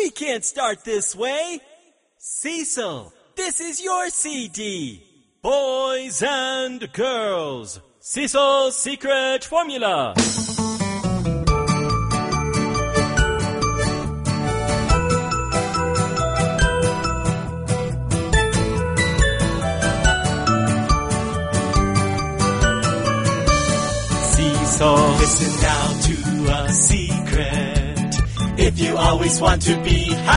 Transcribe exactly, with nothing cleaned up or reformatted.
We can't start this way. Cecil, this is your C D. Boys and girls, Cecil's Secret Formula. Cecil, listen now to a secret. If you always want to be happy,